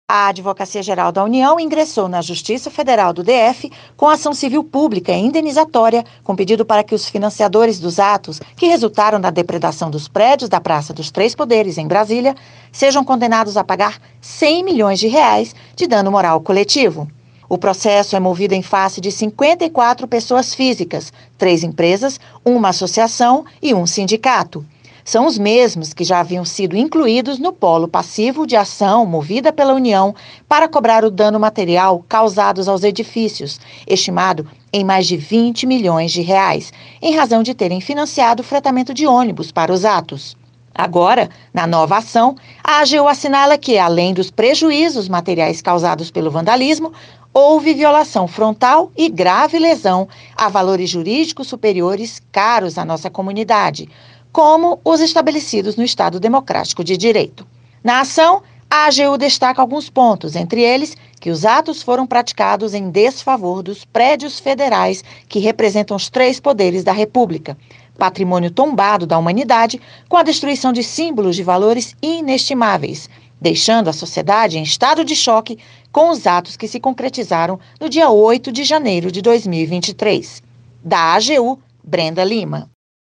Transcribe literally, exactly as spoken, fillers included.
A Advocacia Geral da União ingressou na Justiça Federal do D F com ação civil pública e indenizatória, com pedido para que os financiadores dos atos que resultaram da depredação dos prédios da Praça dos Três Poderes, em Brasília, sejam condenados a pagar cem milhões de reais de dano moral coletivo. O processo é movido em face de cinquenta e quatro pessoas físicas, três empresas, uma associação e um sindicato. São os mesmos que já haviam sido incluídos no polo passivo de ação movida pela União para cobrar o dano material causados aos edifícios, estimado em mais de vinte milhões de reais, em razão de terem financiado o fretamento de ônibus para os atos. Agora, na nova ação, a AGU assinala que, além dos prejuízos materiais causados pelo vandalismo, houve violação frontal e grave lesão a valores jurídicos superiores caros à nossa comunidade, como os estabelecidos no Estado Democrático de Direito. Na ação, a AGU destaca alguns pontos, entre eles que os atos foram praticados em desfavor dos prédios federais que representam os três poderes da República, patrimônio tombado da humanidade, com a destruição de símbolos de valores inestimáveis, deixando a sociedade em estado de choque com os atos que se concretizaram no dia oito de janeiro de dois mil e vinte e três. Da AGU, Brenda Lima.